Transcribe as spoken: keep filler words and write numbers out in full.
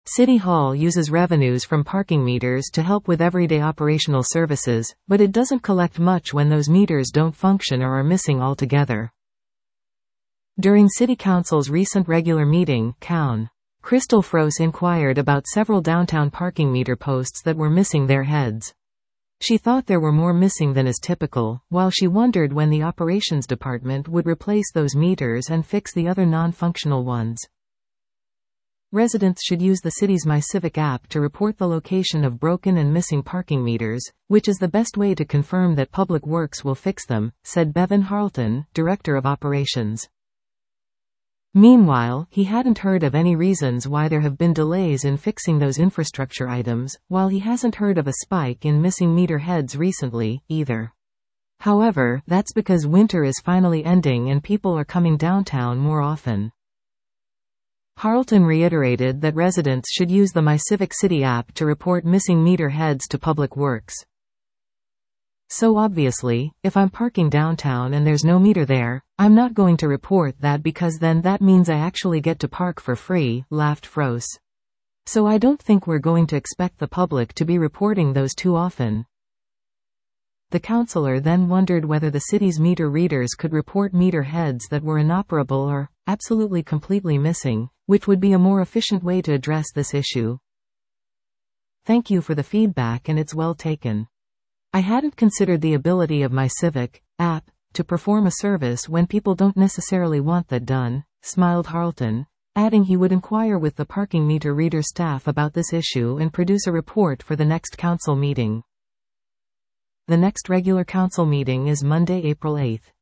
City Hall uses revenues from parking meters to help with everyday operational services, but it doesn't collect much when those meters don't function or are missing altogether. During City Council's recent regular meeting, Coun. Crystal Froese inquired about several downtown parking meter posts that were missing their heads. She thought there were more missing than is typical, while she wondered when the operations department would replace those meters and fix the other non-functional ones. Residents should use the city's MyCivic app to report the location of broken and missing parking meters, which is the best way to confirm that Public Works will fix them, said Bevan Harleton, Director of Operations. Meanwhile, he hadn't heard of any reasons why there have been delays in fixing those infrastructure items, while he hasn't heard of a spike in missing meter heads recently, either. However, that's because winter is finally ending and people are coming downtown more often. Harleton reiterated that residents should use the MyCivic City app to report missing meter heads to Public Works. So obviously, if I'm parking downtown and there's no meter there, I'm not going to report that because then that means I actually get to park for free, laughed Froese. So I don't think we're going to expect the public to be reporting those too often. The councillor then wondered whether the city's meter readers could report meter heads that were inoperable or absolutely completely missing, which would be a more efficient way to address this issue. Thank you for the feedback and it's well taken. I hadn't considered the ability of MyCivic app to perform a service when people don't necessarily want that done, smiled Harleton, adding he would inquire with the parking meter reader staff about this issue and produce a report for the next council meeting. The next regular council meeting is Monday, April eighth.